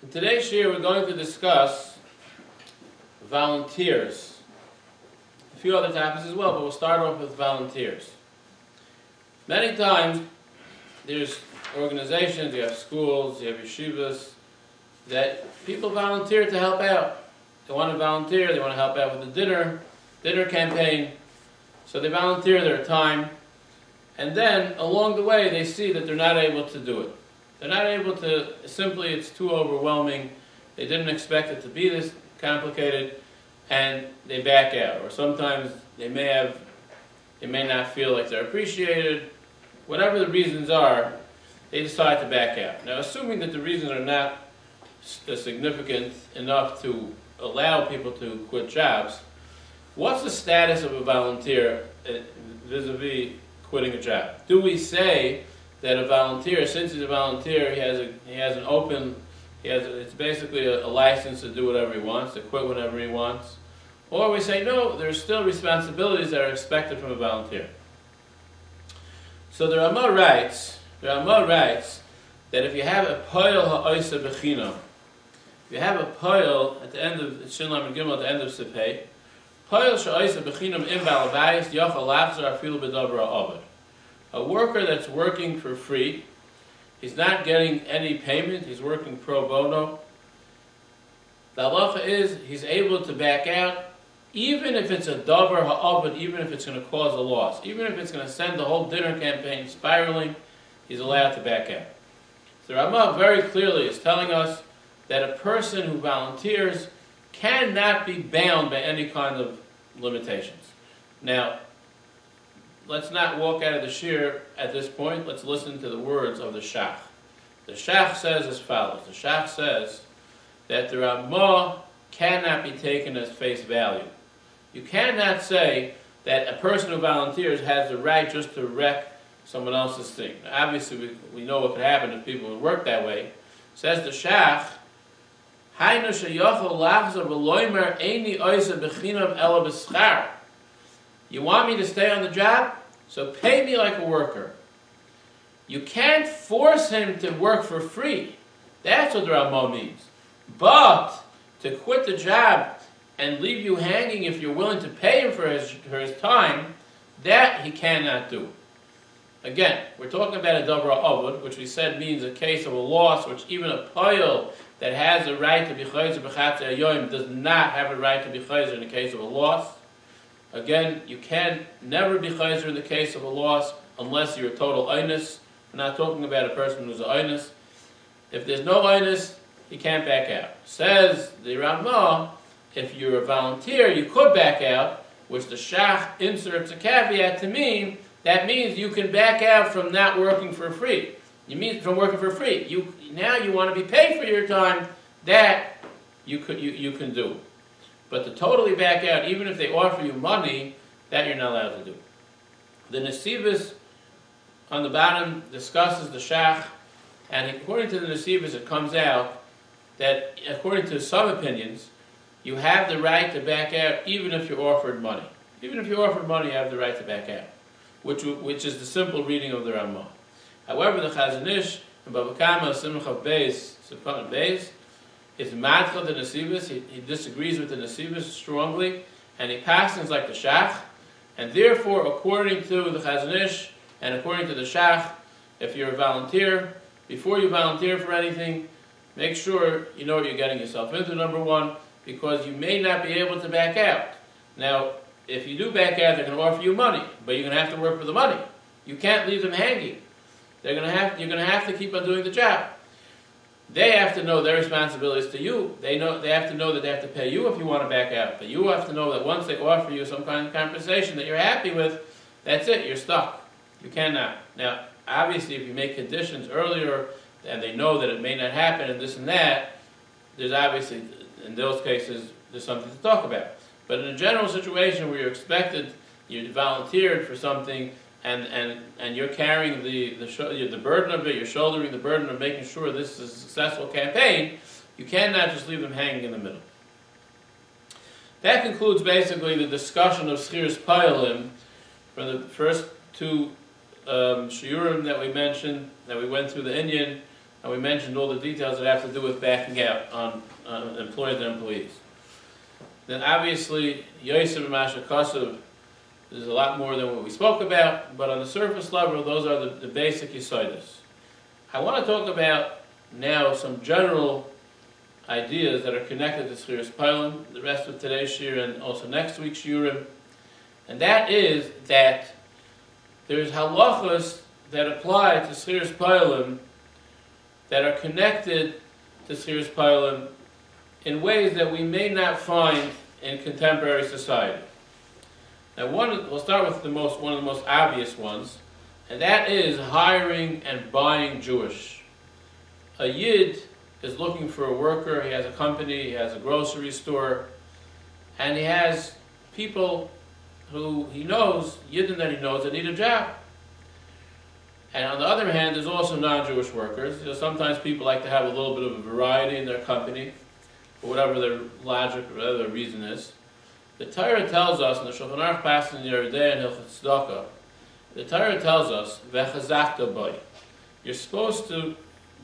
In today's shir, we're going to discuss volunteers. A few other topics as well, but we'll start off with volunteers. Many times, there's organizations, you have schools, you have yeshivas, that people volunteer to help out. They want to volunteer, they want to help out with the dinner campaign, so they volunteer their time, and then along the way they see that they're not able to do it. They're not able to, simply it's too overwhelming, they didn't expect it to be this complicated, and they back out. Or sometimes they may not feel like they're appreciated. Whatever the reasons are, they decide to back out. Now, assuming that the reasons are not significant enough to allow people to quit jobs, what's the status of a volunteer vis-a-vis quitting a job? Do we say that a volunteer, since he's a volunteer, it's basically a license to do whatever he wants, to quit whenever he wants? Or we say, no, there's still responsibilities that are expected from a volunteer. So the Ramah writes that if you have a poil ha'oisa b'chinam, if you have a poil at the end of Shin Lamed Gimel, at the end of Sipei, poil sha'oisa b'chinam im ba'alabayis yochal lachzor afilu b'davar ha'ovad. A worker that's working for free, he's not getting any payment, he's working pro bono. The halacha is he's able to back out, even if it's a davar ha'ovad, even if it's going to cause a loss, even if it's going to send the whole dinner campaign spiraling, he's allowed to back out. So Ramah very clearly is telling us that a person who volunteers cannot be bound by any kind of limitations. Now, let's not walk out of the shir at this point. Let's listen to the words of the Shach. The Shach says as follows. The Shach says that the Ramah cannot be taken as face value. You cannot say that a person who volunteers has the right just to wreck someone else's thing. Now, obviously, we know what could happen if people would work that way. Says the Shach, you want me to stay on the job? So pay me like a worker. You can't force him to work for free. That's what the Ramah means. But to quit the job and leave you hanging if you're willing to pay him for his time, that he cannot do. Again, we're talking about a davar ha'ovad, which we said means a case of a loss, which even a poil that has a right to be chayzer b'chatzei hayoyim does not have a right to be chayzer in the case of a loss. Again, you can never be chayzer in the case of a loss unless you're a total einus. We're not talking about a person who's an einus. If there's no einus, he can't back out. Says the Ramah, if you're a volunteer, you could back out, which the Shach inserts a caveat to mean that means you can back out from not working for free. You mean from working for free. Now you want to be paid for your time, that you can do. But to totally back out, even if they offer you money, that you're not allowed to do. The Nesivos on the bottom discusses the Shach, and according to the Nesivos, it comes out that according to some opinions, you have the right to back out even if you're offered money. Even if you're offered money, you have the right to back out, which is the simple reading of the Ramah. However, the Chazon Ish and Bava Kama Simcha Beis Sefan Beis is madcha the Nesivos. He disagrees with the Nesivos strongly, and he passes like the Shach. And therefore, according to the Chazon Ish and according to the Shach, if you're a volunteer, before you volunteer for anything, make sure you know what you're getting yourself into, number one, because you may not be able to back out. Now, if you do back out, they're going to offer you money, but you're going to have to work for the money. You can't leave them hanging. You're going to have to keep on doing the job. They have to know their responsibilities to you. They have to know that they have to pay you if you want to back out. But you have to know that once they offer you some kind of compensation that you're happy with, that's it, you're stuck. You cannot. Now, obviously, if you make conditions earlier and they know that it may not happen and this and that, there's obviously, in those cases, there's something to talk about. But in a general situation where you're expected, you volunteered for something, and you're carrying the burden of it, you're shouldering the burden of making sure this is a successful campaign, you cannot just leave them hanging in the middle. That concludes basically the discussion of Schiras Payalim for the first two shiurim that we mentioned, that we went through the Inyan, and we mentioned all the details that have to do with backing out on employers and employees. Then obviously, Yosef and Masha Kasav, there's a lot more than what we spoke about, but on the surface level, those are the basic Yesodis. I want to talk about now some general ideas that are connected to Schiras Peilim, the rest of today's Shir and also next week's Shiurim. And that is that there's halachas that apply to Schiras Peilim that are connected to Schiras Peilim in ways that we may not find in contemporary society. Now, we'll start with one of the most obvious ones, and that is hiring and buying Jewish. A Yid is looking for a worker. He has a company, he has a grocery store, and he has people who he knows, Yidden that he knows, that need a job. And on the other hand, there's also non-Jewish workers. Sometimes people like to have a little bit of a variety in their company, for whatever their logic or whatever their reason is. The Torah tells us, in the Shulchan Aruch passage in Yoreh De'ah and Hilchot Tzedakah, the Torah tells us, "V'chazakta boi." You're supposed to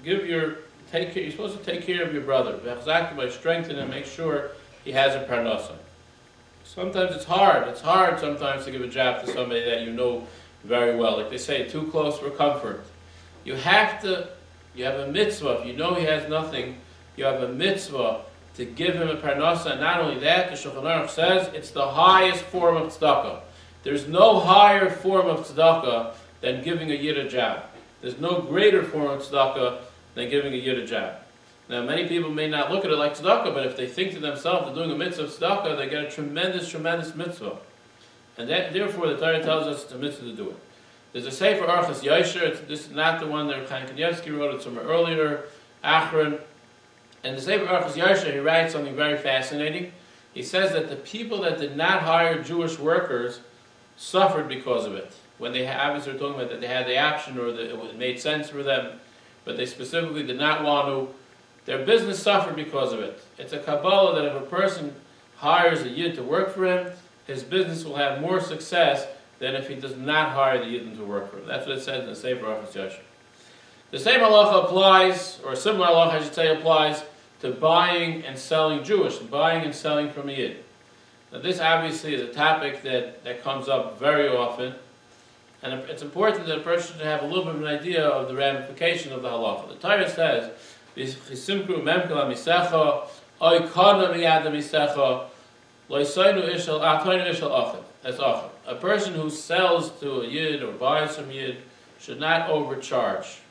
take care of your brother. V'chazakta boi, strengthen and make sure he has a parnasa. Sometimes it's hard. It's hard sometimes to give a job to somebody that you know very well. Like they say, too close for comfort. You have a mitzvah. If you know he has nothing, you have a mitzvah to give him a parnasa. And not only that, the Shulchan Aruch says it's the highest form of tzedakah. There's no higher form of tzedakah than giving a Yid a job. There's no greater form of tzedakah than giving a Yid a job. Now, many people may not look at it like tzedakah, but if they think to themselves they're doing a mitzvah of tzedakah, they get a tremendous, tremendous mitzvah. And therefore, the Torah tells us it's a mitzvah to do it. There's a Sefer Orchos Yosher. This is not the one that Chaim Kanievsky wrote. It's somewhere earlier, Achron. And the Sefer Orchos Yosher, he writes something very fascinating. He says that the people that did not hire Jewish workers suffered because of it. When they obviously were talking about that they had the option or that it made sense for them, but they specifically did not want to. Their business suffered because of it. It's a Kabbalah that if a person hires a Yid to work for him, his business will have more success than if he does not hire the Yidden to work for him. That's what it says in the Sefer Orchos Yosher. The same halacha applies, or a similar halacha I should say applies, to buying and selling Jewish, buying and selling from a Yid. Now this obviously is a topic that comes up very often, and it's important that a person should have a little bit of an idea of the ramification of the halacha. The Torah says, "V'chisimkru memkel hamisecha, oy kana miyad hamisecha, lo yisaynu ishal atoynu ishal achad." That's achad. A person who sells to a Yid or buys from Yid should not overcharge.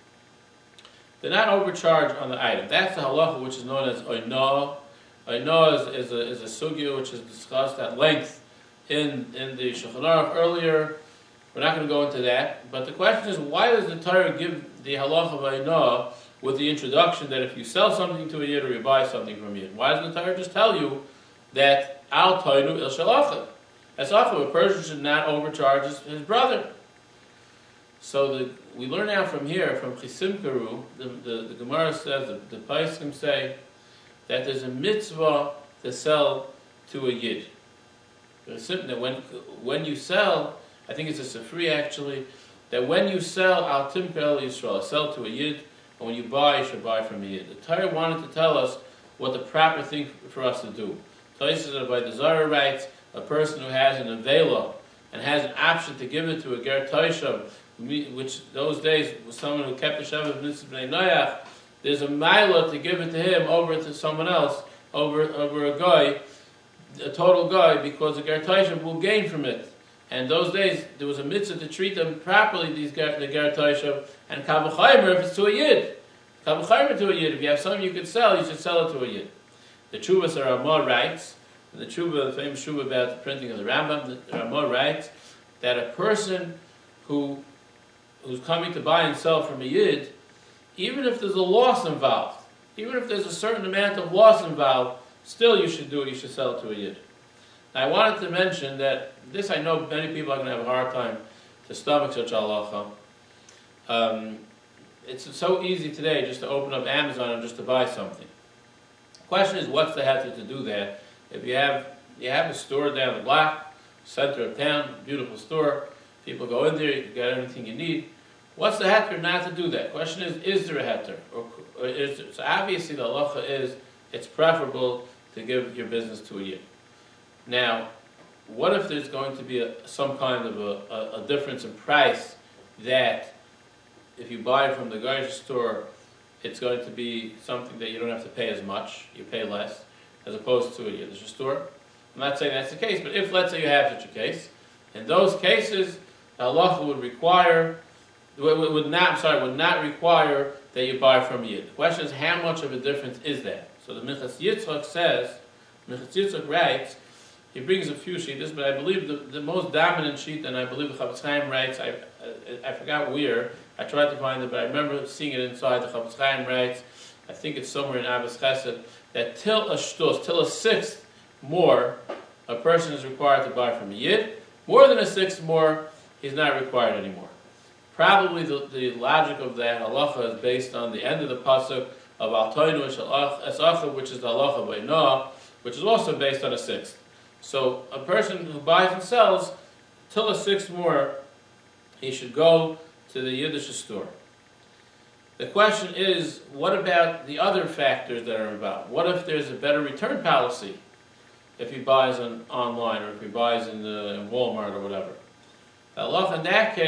Do not overcharge on the item. That's the halacha which is known as oinah. Oinah is a sugya which is discussed at length in the Shulchan Aruch earlier. We're not going to go into that. But the question is, why does the Torah give the halacha of oinah with the introduction that if you sell something to a Yid or you buy something from a Yid? Why doesn't the Torah just tell you that al toinu il shel achad? That's awful. A person should not overcharge his brother. So we learn now from here, from Chisimkaru, the Gemara says, the Paiskim say, that there's a mitzvah to sell to a Yid. That when you sell, I think it's a Sifri actually, that when you sell, al timka el Yisrael, sell to a Yid, and when you buy, you should buy from a Yid. The Torah wanted to tell us what the proper thing for us to do. Tosfos by the Zohar writes, a person who has an avela and has an option to give it to a ger toshav, which those days was someone who kept the Shabbat Mitzvah Bnei Noach, there's a milah to give it to him over to someone else, over a guy, a total guy, because the ger toshav will gain from it. And those days there was a mitzvah to treat them properly, the ger toshav, and kal v'chaymer if it's to a Yid. Kal v'chaymer to a Yid. If you have something you could sell, you should sell it to a Yid. The Chuvas Ramah writes, the famous Shuvah about the printing of the Rambam, the Ramah writes that a person who's coming to buy and sell from a Yid, even if there's a loss involved, even if there's a certain amount of loss involved, still you should do it, you should sell it to a Yid. Now I wanted to mention that this, I know many people are going to have a hard time to stomach such halacha. It's so easy today just to open up Amazon and just to buy something. The question is, what's the hazard to do that? If you have a store down the block, center of town, beautiful store, people go in there, you can get everything you need. What's the heter not to do that? Question is there a heter? Or is there? So obviously the halacha is it's preferable to give your business to a yid. Now, what if there's going to be some kind of a difference in price that if you buy from the guy's store, it's going to be something that you don't have to pay as much, you pay less, as opposed to a Yiddish store? I'm not saying that's the case, but if, let's say, you have such a case, in those cases, the halacha would not require that you buy from a Yid. The question is, how much of a difference is that? So the Minchas Yitzchak writes, he brings a few sheets, but I believe the most dominant sheet, and I believe the Chafetz Chaim writes, I forgot where, I tried to find it, but I remember seeing it inside. The Chafetz Chaim writes, I think it's somewhere in Abbas Chesed, that till a sixth more, a person is required to buy from a Yid. More than a sixth more, he's not required anymore. Probably the logic of that halacha is based on the end of the pasuk of Al Toinu Esacha, which is the halacha by Noah, which is also based on a sixth. So a person who buys and sells, till a sixth more, he should go to the Yiddish store. The question is, what about the other factors that are involved? What if there's a better return policy if he buys online or if he buys in Walmart or whatever? In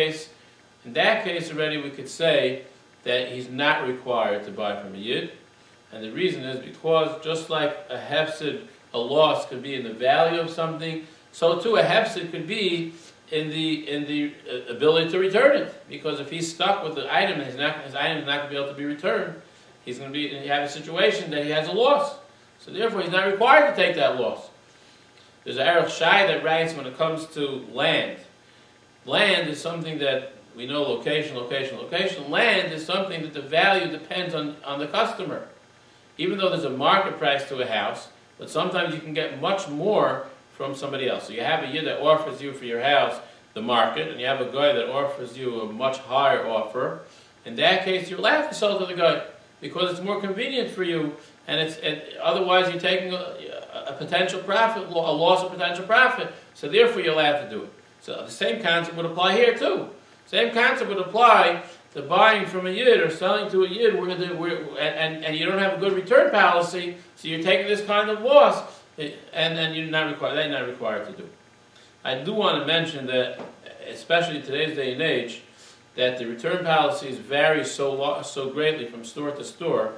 that case already we could say that he's not required to buy from a Yid. And the reason is because just like a hefsid, a loss could be in the value of something, so too a hefsid could be in the ability to return it. Because if he's stuck with the item and his item is not going to be able to be returned, he's going to have a situation that he has a loss. So therefore he's not required to take that loss. There's an Aruch Shai that writes when it comes to land. Land is something that we know location. Land is something that the value depends on the customer. Even though there's a market price to a house, but sometimes you can get much more from somebody else. So you have a Yid that offers you for your house the market, and you have a guy that offers you a much higher offer. In that case, you're allowed to sell to the guy because it's more convenient for you, and otherwise you're taking a potential profit, a loss of potential profit. So therefore, you're allowed to do it. So the same concept would apply here too. Same concept would apply to buying from a Yid or selling to a Yid, and you don't have a good return policy, so you're taking this kind of loss, and then they're not required to do it. I do want to mention that, especially in today's day and age, that the return policies vary so greatly from store to store.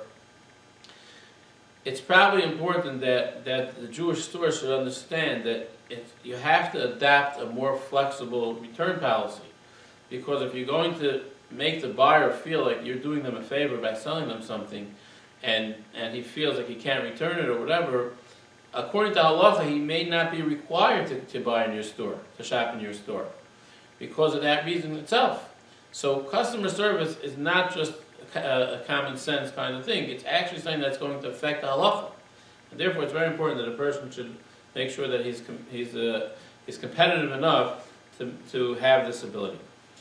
It's probably important that the Jewish store should understand that you have to adopt a more flexible return policy. Because if you're going to make the buyer feel like you're doing them a favor by selling them something, and he feels like he can't return it or whatever, according to halacha, he may not be required to buy in your store, to shop in your store, because of that reason itself. So customer service is not just a common sense kind of thing. It's actually something that's going to affect the halacha. And therefore, it's very important that a person should make sure that he's competitive enough to have this ability.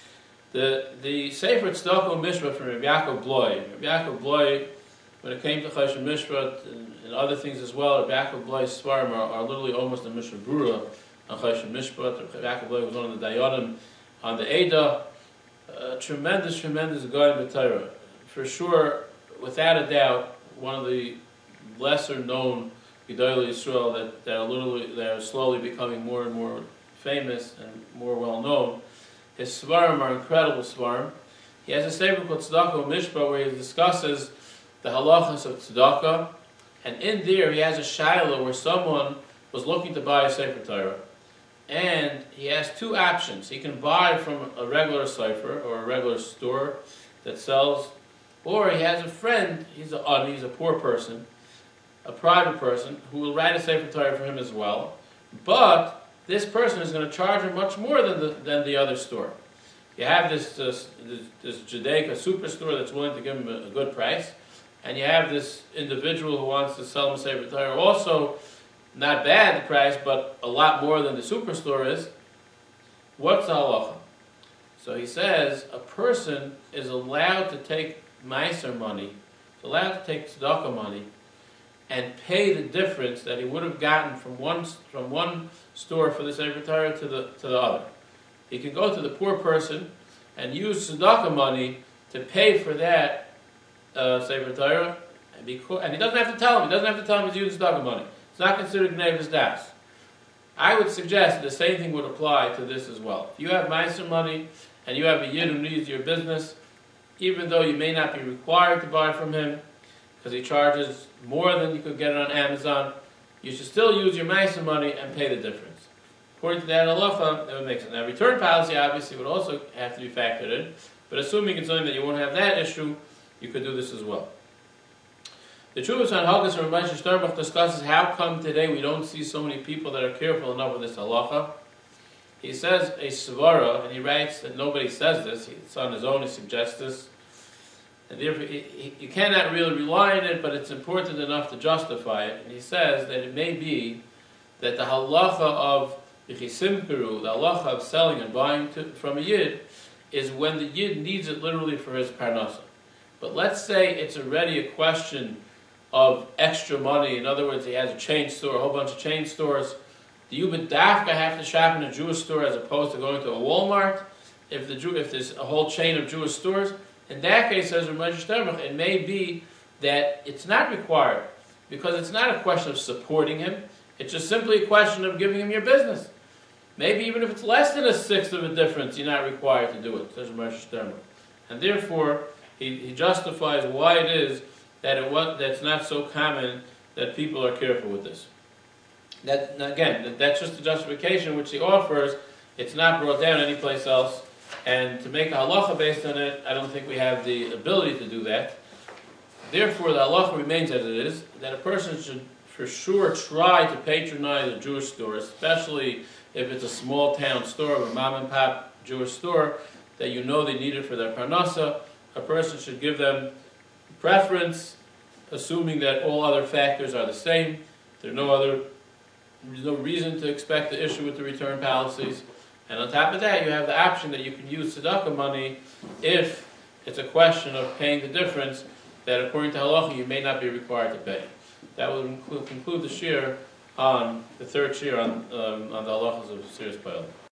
The Sefer Tzedakah Mishpat from Rabbi Yaakov Bloy. Rabbi Yaakov Bloy, when it came to Choshen Mishpat and other things as well, Rabbi Yaakov Bloy's svarim are literally almost a Mishnah Brura on Choshen Mishpat. Rabbi Yaakov Bloy was one of the Dayanim on the Eidah. Tremendous guy in the Torah. For sure, without a doubt, one of the lesser known Gedolei Yisrael that are slowly becoming more and more famous and more well known. His svarim are incredible svarim. He has a sefer called Tzedakah Mishpat where he discusses the halachas of tzedakah, and in there he has a shaila where someone was looking to buy a sefer Torah, and he has two options. He can buy from a regular sefer or a regular store that sells, or he has a friend. He's a poor person, a private person who will write a sefer Torah for him as well, but this person is going to charge him much more than the other store. You have this Judaica superstore that's willing to give him a good price, and you have this individual who wants to sell him a sefer Torah, also not bad the price, but a lot more than the superstore is. What's the halacha? So he says a person is allowed to take meiser money, allowed to take tzedakah money, and pay the difference that he would have gotten from one store for the sefer Torah to the other. He can go to the poor person and use tzedakah money to pay for that Sefer Torah, and he doesn't have to tell him. He doesn't have to tell him he's using tzedakah money. It's not considered gnei das. I would suggest the same thing would apply to this as well. If you have Meiser money and you have a Yid who needs your business, even though you may not be required to buy from him because he charges more than you could get it on Amazon, you should still use your Meiser money and pay the difference. According to that halacha, that would make sense. Now, return policy obviously would also have to be factored in, but assuming it's something that you won't have that issue, you could do this as well. The Chuvas on Haggis and Rav Moshe Sternbuch discusses how come today we don't see so many people that are careful enough with this halacha. He says a svara, and he writes that nobody says this. It's on his own. He suggests this, and therefore you cannot really rely on it, but it's important enough to justify it. And he says that it may be that the halacha of Yichisim Peru, the halacha of selling and buying from a Yid, is when the Yid needs it literally for his parnasa. But let's say it's already a question of extra money. In other words, he has a chain store, a whole bunch of chain stores. Do you bedafka have to shop in a Jewish store as opposed to going to a Walmart? If there's a whole chain of Jewish stores, in that case, says Rav Moshe Sternbuch, it may be that it's not required because it's not a question of supporting him. It's just simply a question of giving him your business. Maybe even if it's less than a sixth of a difference, you're not required to do it, says Rav Moshe Sternbuch. And therefore, he justifies why it is that's not so common that people are careful with this. That's just the justification which he offers. It's not brought down anyplace else. And to make a halacha based on it, I don't think we have the ability to do that. Therefore, the halacha remains as it is, that a person should for sure try to patronize a Jewish store, especially if it's a small town store, a mom and pop Jewish store, that you know they need it for their parnasa. A person should give them preference, assuming that all other factors are the same. There's no reason to expect the issue with the return policies. And on top of that, you have the option that you can use tzedakah money if it's a question of paying the difference that according to halacha you may not be required to pay. That will conclude the shir on the third shir on the halachas of Seres Payal.